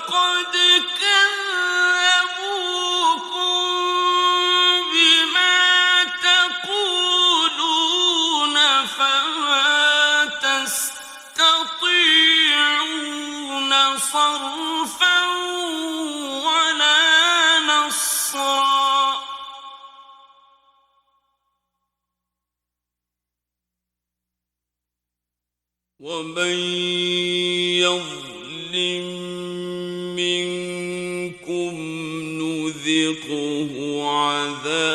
وَقَدْ كَذَّبُوكُم بِمَا تَقُولُونَ فَمَا تَسْتَطِيعُونَ صَرْفًا وَلَا نَصْرًا. وَمَن يَظْلِم مِّنكُمْ نُذِقْهُ عَذَابًا